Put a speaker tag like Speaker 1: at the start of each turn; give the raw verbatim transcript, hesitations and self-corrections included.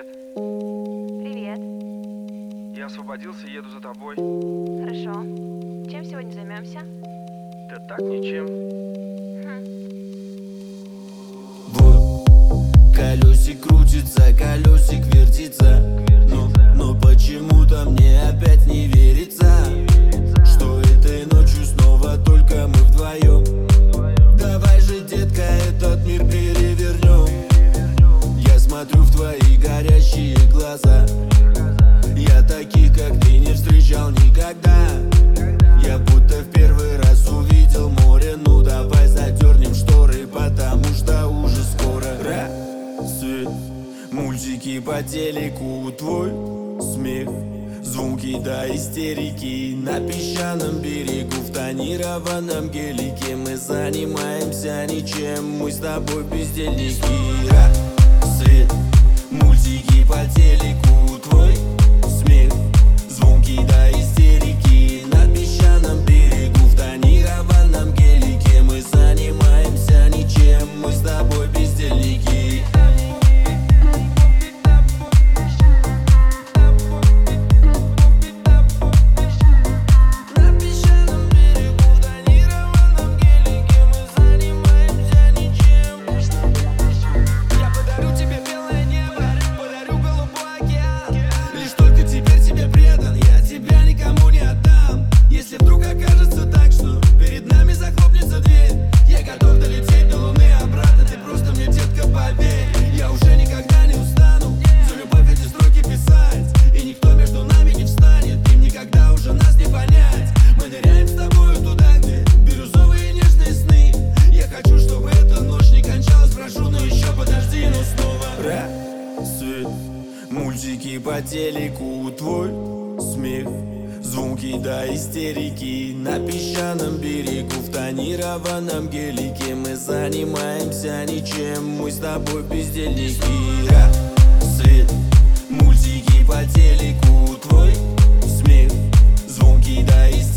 Speaker 1: Привет.
Speaker 2: Привет.
Speaker 1: Я освободился и еду за тобой.
Speaker 2: Хорошо. Чем сегодня займемся?
Speaker 1: Да так, ничем.
Speaker 2: Хм.
Speaker 3: Вот колесик крутится, колесик вертится, но, но почему-то мне опять не верится, что этой ночью снова только мы вдвоем. Давай же, детка, этот мир перевернем. Я смотрю в твои горящие глаза. Я таких, как ты, не встречал никогда. Я будто в первый раз увидел море. Ну давай задернем шторы, потому что уже скоро рассвет. Мультики по телеку, твой смех, звуки до истерики. На песчаном берегу, в тонированном гелике мы занимаемся ничем, мы с тобой бездельники. Рассвет. Мультики по телеку, твой смех, звуки до истерики. На песчаном берегу, в тонированном гелике мы занимаемся ничем, мы с тобой бездельники. На песчаном берегу, в тонированном гелике мы занимаемся ничем. Я подарю тебе белое небо, подарю голубой океан. Лишь только теперь тебе предан, я тебя никому не отдам. Если вдруг окажется так, что перед нами захлопнется дверь, я готов долететь до луны обратно, ты просто мне, детка, поверь. Я уже никогда не устану за любовь эти строки писать, и никто между нами не встанет, им никогда уже нас не понять. Мы ныряем с тобою туда, где бирюзовые нежные сны. Я хочу, чтобы эта ночь не кончалась, прошу, но еще подожди, но снова рассвет. Мультики по телеку, твой смех, звуки до истерики. На песчаном берегу, в тонированном гелике мы занимаемся ничем, мы с тобой бездельники. Рассвет. Мультики по телеку, твой смех, звуки до истерики.